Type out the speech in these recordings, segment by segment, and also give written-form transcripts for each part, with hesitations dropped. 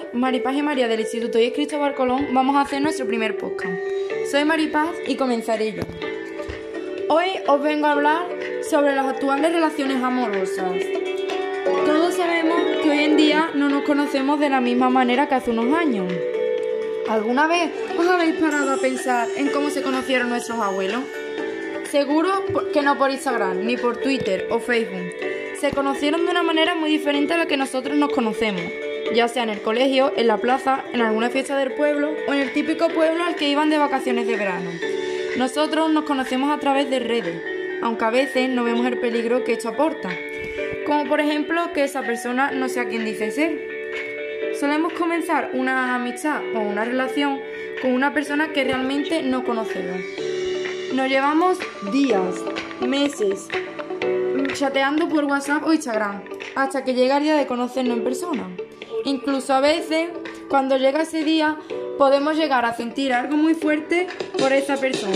Maripaz y María del Instituto I. Cristóbal Colón, vamos a hacer nuestro primer podcast. Soy Maripaz y comenzaré yo. Hoy os vengo a hablar sobre las actuales relaciones amorosas. Todos sabemos que hoy en día no nos conocemos de la misma manera que hace unos años. ¿Alguna vez os habéis parado a pensar en cómo se conocieron nuestros abuelos? Seguro que no por Instagram, ni por Twitter o Facebook. Se conocieron de una manera muy diferente a la que nosotros nos conocemos, ya sea en el colegio, en la plaza, en alguna fiesta del pueblo o en el típico pueblo al que iban de vacaciones de verano. Nosotros nos conocemos a través de redes, aunque a veces no vemos el peligro que esto aporta, como por ejemplo que esa persona no sea quien dice ser. Solemos comenzar una amistad o una relación con una persona que realmente no conocemos. Nos llevamos días, meses, chateando por WhatsApp o Instagram, hasta que llega el día de conocernos en persona. Incluso a veces, cuando llega ese día, podemos llegar a sentir algo muy fuerte por esa persona,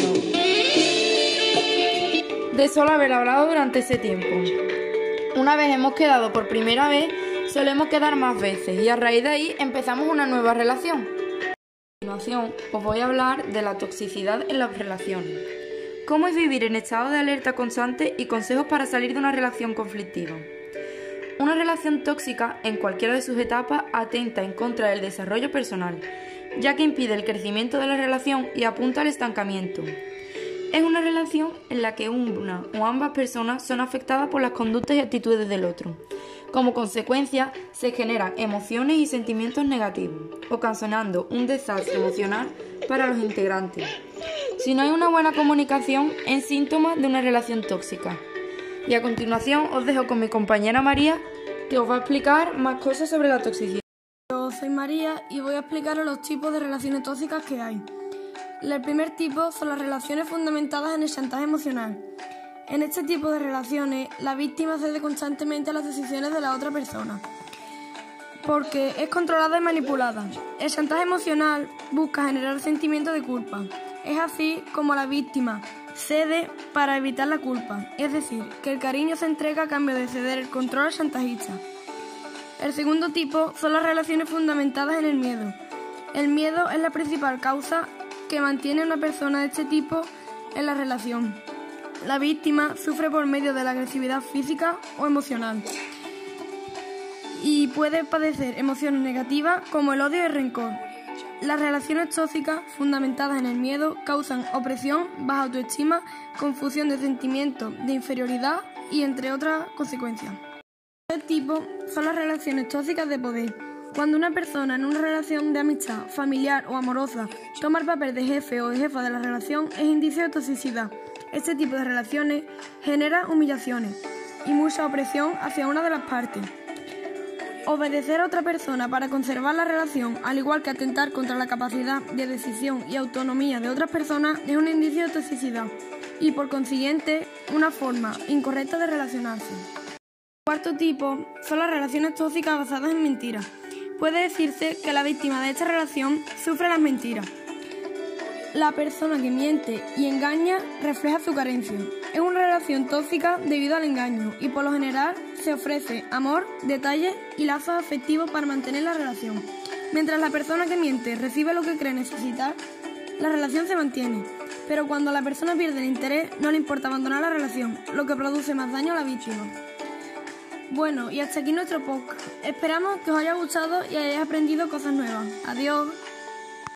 de solo haber hablado durante ese tiempo. Una vez hemos quedado por primera vez, solemos quedar más veces y a raíz de ahí empezamos una nueva relación. A continuación, os voy a hablar de la toxicidad en las relaciones. Cómo es vivir en estado de alerta constante y consejos para salir de una relación conflictiva. Una relación tóxica, en cualquiera de sus etapas, atenta en contra del desarrollo personal, ya que impide el crecimiento de la relación y apunta al estancamiento. Es una relación en la que una o ambas personas son afectadas por las conductas y actitudes del otro. Como consecuencia, se generan emociones y sentimientos negativos, ocasionando un desastre emocional para los integrantes. Si no hay una buena comunicación, es síntoma de una relación tóxica. Y a continuación os dejo con mi compañera María, que os va a explicar más cosas sobre la toxicidad. Yo soy María y voy a explicaros los tipos de relaciones tóxicas que hay. El primer tipo son las relaciones fundamentadas en el chantaje emocional. En este tipo de relaciones, la víctima cede constantemente a las decisiones de la otra persona, porque es controlada y manipulada. El chantaje emocional busca generar sentimientos de culpa. Es así como la víctima cede para evitar la culpa, es decir, que el cariño se entrega a cambio de ceder el control al chantajista. El segundo tipo son las relaciones fundamentadas en el miedo. El miedo es la principal causa que mantiene a una persona de este tipo en la relación. La víctima sufre por medio de la agresividad física o emocional y puede padecer emociones negativas como el odio y el rencor. Las relaciones tóxicas fundamentadas en el miedo causan opresión, baja autoestima, confusión de sentimientos de inferioridad y entre otras consecuencias. El tipo son las relaciones tóxicas de poder. Cuando una persona en una relación de amistad, familiar o amorosa toma el papel de jefe o de jefa de la relación es indicio de toxicidad. Este tipo de relaciones genera humillaciones y mucha opresión hacia una de las partes. Obedecer a otra persona para conservar la relación, al igual que atentar contra la capacidad de decisión y autonomía de otras personas, es un indicio de toxicidad y, por consiguiente, una forma incorrecta de relacionarse. El cuarto tipo son las relaciones tóxicas basadas en mentiras. Puede decirse que la víctima de esta relación sufre las mentiras. La persona que miente y engaña refleja su carencia. Es una relación tóxica debido al engaño y por lo general se ofrece amor, detalles y lazos afectivos para mantener la relación. Mientras la persona que miente recibe lo que cree necesitar, la relación se mantiene. Pero cuando la persona pierde el interés, no le importa abandonar la relación, lo que produce más daño a la víctima. Bueno, y hasta aquí nuestro podcast. Esperamos que os haya gustado y hayáis aprendido cosas nuevas. Adiós.